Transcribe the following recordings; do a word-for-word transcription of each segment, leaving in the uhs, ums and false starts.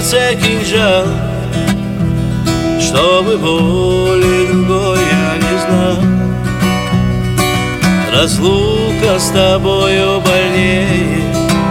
сердце кинжал, чтобы боли другой я не знал. Разлука с тобою больнее,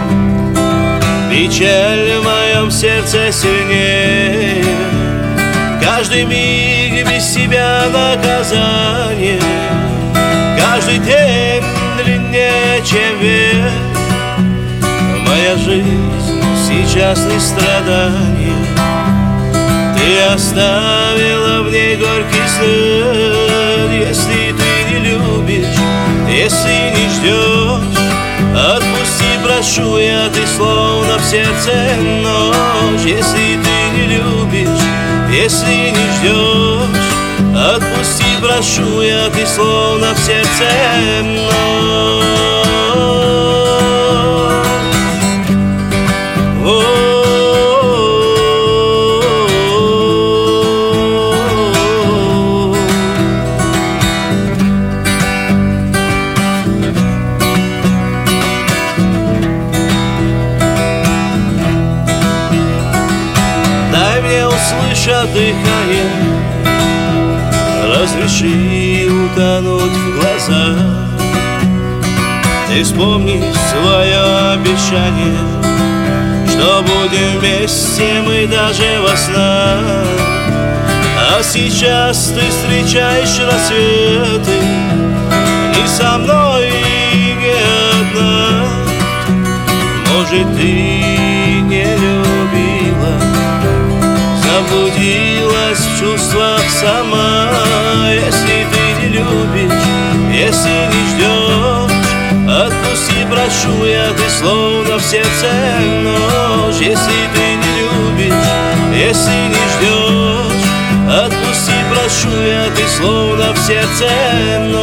печаль в моем сердце сильнее. Каждый миг без тебя наказание, каждый день длиннее, чем век. Моя жизнь сейчас не страдание, ты оставила в ней горький след. Если ты не любишь, если не ждешь, отпусти, прошу я, ты словно в сердце ночь. Если ты не любишь, если не ждешь, отпусти, прошу я, ты словно в сердце ночь. Слыша дыхание, разреши утонуть в глазах. Ты вспомни свое обещание, что будем вместе мы даже во снах. А сейчас ты встречаешь рассветы не со мной и не одна. Может, ты не любила, заблудилась в чувствах сама. Если ты не любишь, если не ждешь, отпусти, прошу я, ты словно в сердце ночь. Если ты не любишь, если не ждешь, отпусти, прошу я, ты словно в сердце ночь.